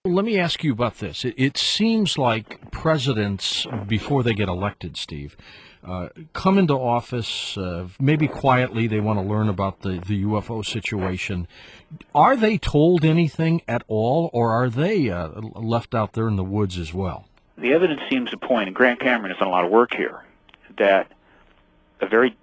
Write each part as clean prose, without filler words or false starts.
Let me ask you about this. It seems like presidents, before they get elected, Steve, come into office, maybe quietly, they want to learn about the UFO situation. Are they told anything at all, or are they left out there in the woods as well? The evidence seems to point, and Grant Cameron has done a lot of work here, that a very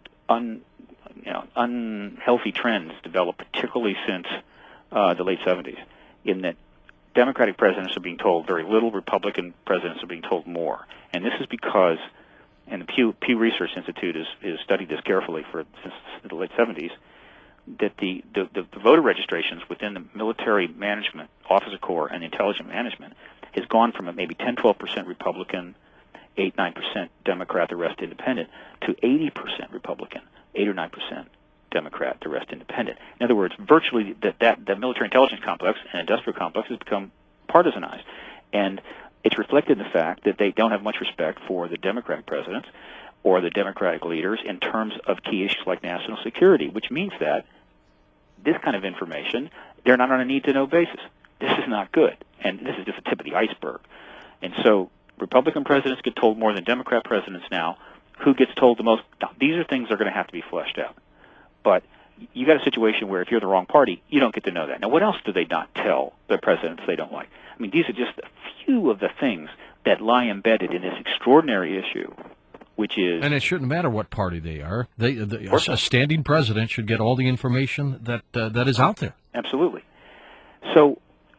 unhealthy trends developed, particularly since the late 70s, in that Democratic presidents are being told very little, Republican presidents are being told more. And this is because, and the Pew Research Institute has studied this carefully since the late 70s, that the voter registrations within the military management, officer corps, and intelligence management has gone from maybe 10-12% Republican, 8-9% Democrat, the rest independent, to 80% Republican, 8 or 9% Democrat, the rest independent. In other words, virtually the military intelligence complex and industrial complex has become partisanized. And it's reflected in the fact that they don't have much respect for the Democratic presidents or the Democratic leaders in terms of key issues like national security, which means that this kind of information, they're not on a need-to-know basis. This is not good, and this is just the tip of the iceberg. And so Republican presidents get told more than Democrat presidents now. Who gets told the most? These are things that are going to have to be fleshed out. But you got a situation where if you're the wrong party, you don't get to know that. Now, what else do they not tell their presidents they don't like? I mean, these are just a few of the things that lie embedded in this extraordinary issue, which is... And it shouldn't matter what party they are. A standing president should get all the information that is out there. Absolutely. So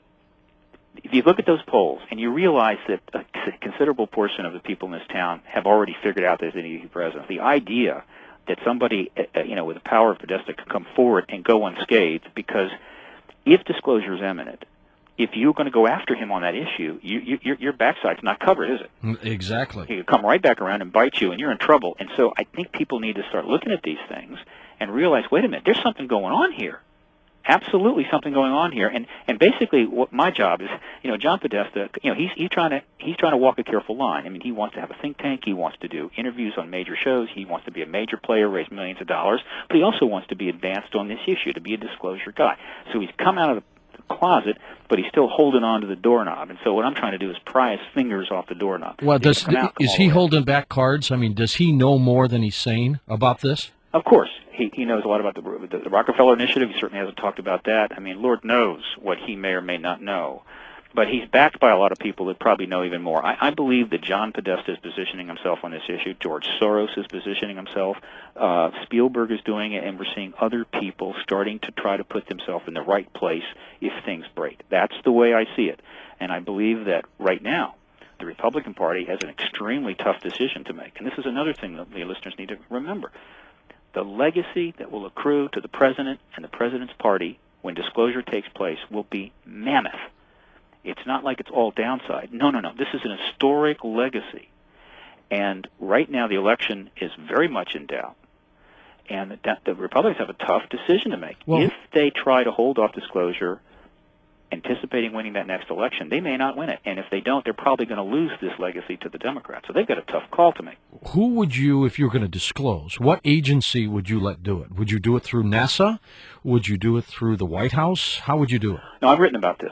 if you look at those polls and you realize that a considerable portion of the people in this town have already figured out there's an EV president, the idea that somebody, with the power of Podesta can come forward and go unscathed, because if disclosure is imminent, if you're going to go after him on that issue, your backside's not covered, is it? Exactly. He could come right back around and bite you, and you're in trouble. And so I think people need to start looking at these things and realize, wait a minute, there's something going on here. Absolutely something going on here. And basically what my job is, John Podesta, he's trying to walk a careful line. I mean, he wants to have a think tank, he wants to do interviews on major shows, he wants to be a major player, raise millions of dollars, but he also wants to be advanced on this issue, to be a disclosure guy. So he's come out of the closet, but he's still holding on to the doorknob. And so what I'm trying to do is pry his fingers off the doorknob. Well, is he holding back cards? I mean, does he know more than he's saying about this? Of course. He knows a lot about the Rockefeller Initiative. He certainly hasn't talked about that. I mean, Lord knows what he may or may not know. But he's backed by a lot of people that probably know even more. I believe that John Podesta is positioning himself on this issue. George Soros is positioning himself. Spielberg is doing it, and we're seeing other people starting to try to put themselves in the right place if things break. That's the way I see it. And I believe that right now, the Republican Party has an extremely tough decision to make. And this is another thing that the listeners need to remember. The legacy that will accrue to the president and the president's party when disclosure takes place will be mammoth. It's not like it's all downside. No. This is an historic legacy. And right now the election is very much in doubt. And the Republicans have a tough decision to make. Well, if they try to hold off disclosure, anticipating winning that next election, they may not win it. And if they don't, they're probably going to lose this legacy to the Democrats. So they've got a tough call to make. Who would you, if you were going to disclose, what agency would you let do it? Would you do it through NASA? Would you do it through the White House? How would you do it? No, I've written about this.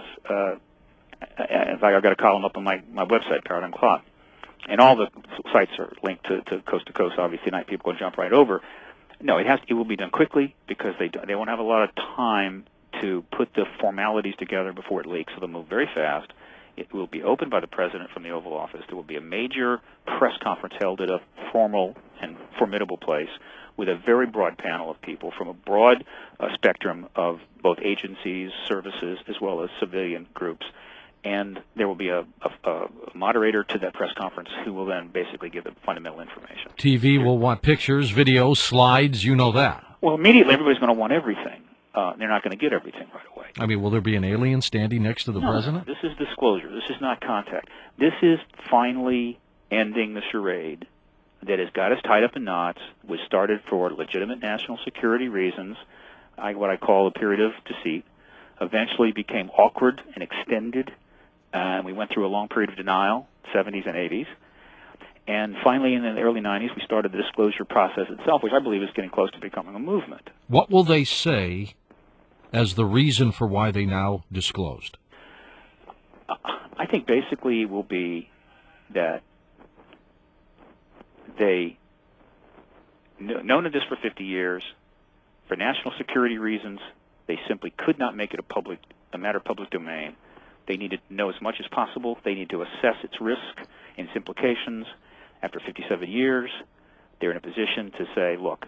In fact, I've got a column up on my website, Paradigm Clock. And all the sites are linked to Coast to Coast. Obviously, tonight people will jump right over. No, it will be done quickly because they won't have a lot of time to put the formalities together before it leaks, so they'll move very fast. It will be opened by the president from the Oval Office. There will be a major press conference held at a formal and formidable place with a very broad panel of people from a broad spectrum of both agencies, services, as well as civilian groups. And there will be a moderator to that press conference who will then basically give the fundamental information. TV will want pictures, videos, slides, you know that. Well, immediately everybody's going to want everything. They're not going to get everything right away. I mean, will there be an alien standing next to the president? This is disclosure. This is not contact. This is finally ending the charade that has got us tied up in knots, was started for legitimate national security reasons, what I call a period of deceit, eventually became awkward and extended, and we went through a long period of denial, 70s and 80s. And finally, in the early 90s, we started the disclosure process itself, which I believe is getting close to becoming a movement. What will they say as the reason for why they now disclosed? I think basically it will be that they known of this for 50 years. For national security reasons, they simply could not make it a matter of public domain. They needed to know as much as possible. They need to assess its risk and its implications. After 57 years, they're in a position to say, look,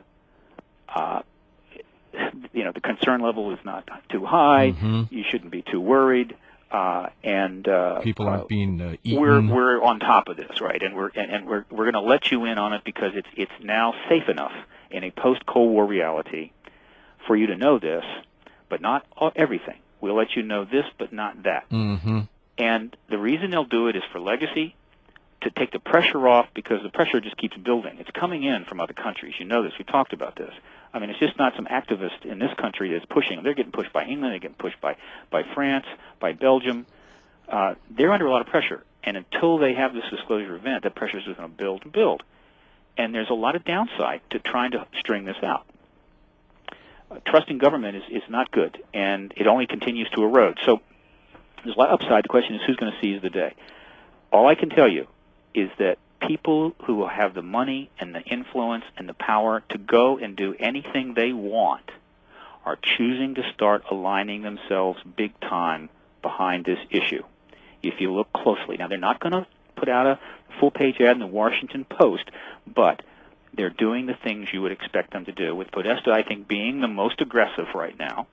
the concern level is not too high. You shouldn't be too worried. And people aren't being eaten. We're on top of this, right? And we're going to let you in on it because it's now safe enough in a post-Cold War reality for you to know this, but not everything. We'll let you know this, but not that. And the reason they'll do it is for legacy, to take the pressure off, because the pressure just keeps building. It's coming in from other countries. You know this. We talked about this. I mean, it's just not some activist in this country that's pushing them. They're getting pushed by England. They're getting pushed by France, by Belgium. They're under a lot of pressure. And until they have this disclosure event, that pressure is just going to build and build. And there's a lot of downside to trying to string this out. Trusting government is not good, and it only continues to erode. So there's a lot of upside. The question is who's going to seize the day. All I can tell you is that people who have the money and the influence and the power to go and do anything they want are choosing to start aligning themselves big time behind this issue. If you look closely. Now, they're not going to put out a full-page ad in the Washington Post, but they're doing the things you would expect them to do, with Podesta, I think, being the most aggressive right now.